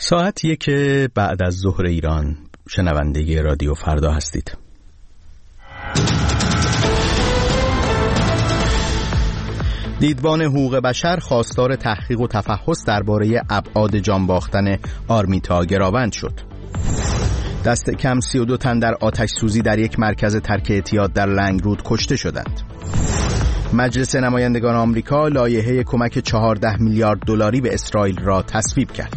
ساعت 1 بعد از ظهر ایران. شنونده رادیو فردا هستید. دیدبان حقوق بشر خواستار تحقیق و تفحص درباره ابعاد جان باختن آرمیتا گراوند شد. دست کم 32 تن در آتش سوزی در یک مرکز ترک اعتیاد در لنگرود کشته شدند. مجلس نمایندگان آمریکا لایحه کمک 14 میلیارد دلاری به اسرائیل را تصویب کرد.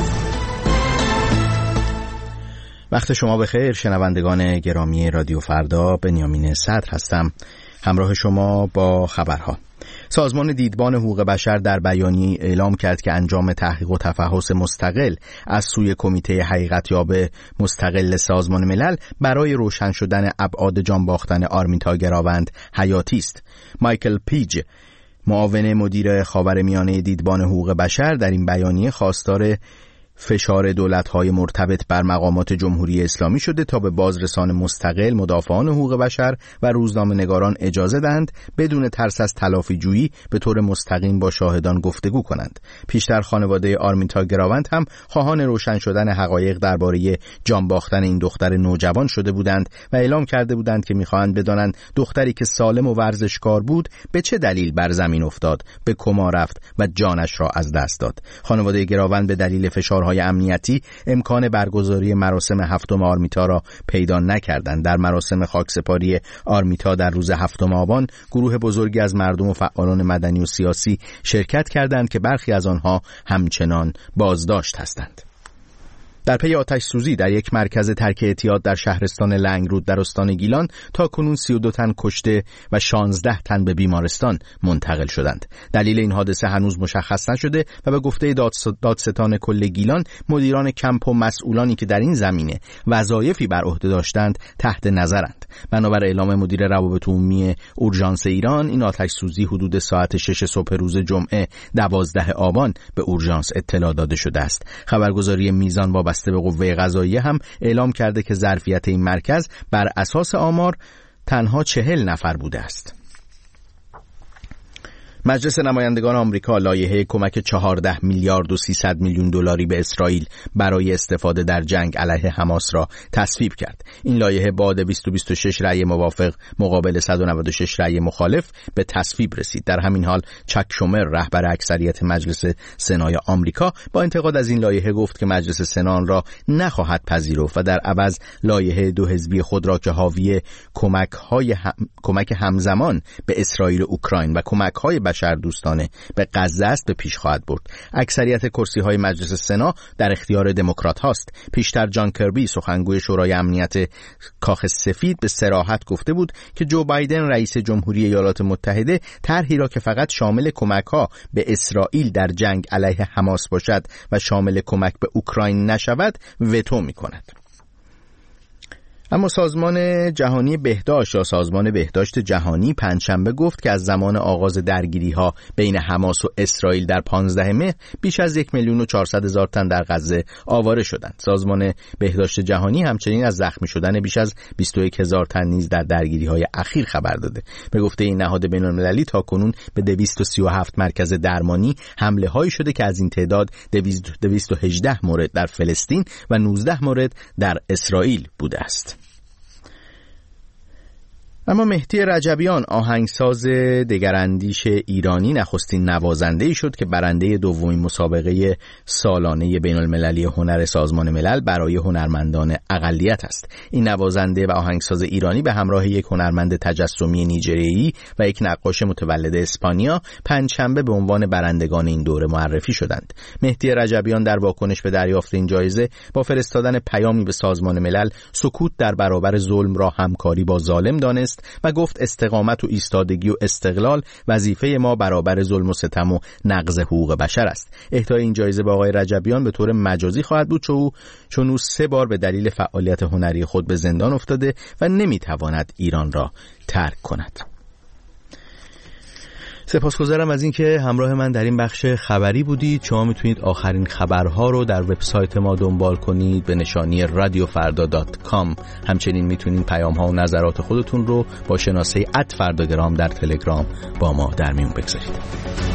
وقت شما بخیر شنوندگان گرامی رادیو فردا، بنیامین صدر هستم همراه شما با خبرها. سازمان دیدبان حقوق بشر در بیانیه اعلام کرد که انجام تحقیق و تفحص مستقل از سوی کمیته حقیقتیاب مستقل سازمان ملل برای روشن شدن ابعاد جان باختن آرمیتا گراوند حیاتی است. مایکل پیج، معاون مدیر خاورمیانه دیدبان حقوق بشر، در این بیانیه خواستار فشار دولت‌های مرتبط بر مقامات جمهوری اسلامی شده تا به بازرسان مستقل، مدافعان حقوق بشر و روزنامه‌نگاران اجازه دهند بدون ترس از تلافی‌جویی به طور مستقیم با شاهدان گفتگو کنند. پیشتر خانواده آرمیتا گراوند هم خواهان روشن شدن حقایق درباره جان باختن این دختر نوجوان شده بودند و اعلام کرده بودند که می‌خواهند بدانند دختری که سالم و ورزشکار بود به چه دلیل بر زمین افتاد، به کما رفت و جانش را از دست داد. خانواده گراوند به دلیل فشارهای امنیتی امکان برگزاری مراسم هفتم آرمیتا را پیدا نکردند. در مراسم خاکسپاری آرمیتا در روز 7 آبان گروه بزرگی از مردم و فعالان مدنی و سیاسی شرکت کردند که برخی از آنها همچنان بازداشت هستند. در پی آتش سوزی در یک مرکز ترک اعتیاد در شهرستان لنگرود در استان گیلان تا کنون 32 تن کشته و 16 تن به بیمارستان منتقل شدند. دلیل این حادثه هنوز مشخص نشده و به گفته دادستان کل گیلان مدیران کمپ و مسئولانی که در این زمینه وظایفی بر عهده داشتند تحت نظرند. بنابر اعلام مدیر روابط عمومی اورژانس ایران، این آتش سوزی حدود ساعت 6 صبح روز جمعه 12 آبان به اورژانس اطلاع داده شده است. خبرگزاری میزان با به قوه قضاییه هم اعلام کرده که ظرفیت این مرکز بر اساس آمار تنها 40 نفر بوده است. مجلس نمایندگان آمریکا لایحه کمک 14 میلیارد و 300 میلیون دلاری به اسرائیل برای استفاده در جنگ علیه حماس را تصویب کرد. این لایحه با 226 رأی موافق مقابل 196 رأی مخالف به تصویب رسید. در همین حال چک شومر، رهبر اکثریت مجلس سنای آمریکا، با انتقاد از این لایحه گفت که مجلس سنا آن را نخواهد پذیرفت و در عوض لایحه دو حزبی خود را که حاوی کمک همزمان به اسرائیل و اوکراین و کمک‌های بشر دوستانه به غزه است به پیش خواهد برد. اکثریت کرسی‌های مجلس سنا در اختیار دموکرات هاست. پیشتر جان کربی، سخنگوی شورای امنیت کاخ سفید، به صراحت گفته بود که جو بایدن رئیس جمهوری ایالات متحده طرحی را که فقط شامل کمک‌ها به اسرائیل در جنگ علیه حماس باشد و شامل کمک به اوکراین نشود وتو می‌کند. اما سازمان جهانی بهداشت یا سازمان بهداشت جهانی پنجشنبه گفت که از زمان آغاز درگیری‌ها بین حماس و اسرائیل در 15 مهر بیش از 1,400,000 تن در غزه آواره شدند. سازمان بهداشت جهانی همچنین از زخمی شدن بیش از 21,000 تن نیز در درگیری‌های اخیر خبر داده. به گفته این نهاد بین‌المللی تاکنون به 237 مرکز درمانی حمله‌هایی شده که از این تعداد 218 مورد در فلسطین و 19 مورد در اسرائیل بوده است. اما مهدی رجبیان، آهنگساز دگراندیش ایرانی، نخستین نوازنده‌ای شد که برنده دومین مسابقه سالانه بین‌المللی هنر سازمان ملل برای هنرمندان اقلیت است. این نوازنده و آهنگساز ایرانی به همراه یک هنرمند تجسمی نیجریه‌ای و یک نقاش متولد اسپانیا پنجشنبه به عنوان برندگان این دوره معرفی شدند. مهدی رجبیان در واکنش به دریافت این جایزه با فرستادن پیامی به سازمان ملل سکوت در برابر ظلم را همکاری با ظالم دانست و گفت استقامت و ایستادگی و استقلال وظیفه ما برابر ظلم و ستم و نقض حقوق بشر است. اهدای این جایزه به آقای رجبیان به طور مجازی خواهد بود چون او 3 بار به دلیل فعالیت هنری خود به زندان افتاده و نمیتواند ایران را ترک کند. سپاسگزارم از اینکه همراه من در این بخش خبری بودید. شما میتونید آخرین خبرها رو در وبسایت ما دنبال کنید به نشانی radiofarda.com. همچنین میتونید پیام‌ها و نظرات خودتون رو با شناسه @فرداگرام در تلگرام با ما در میون بگذارید.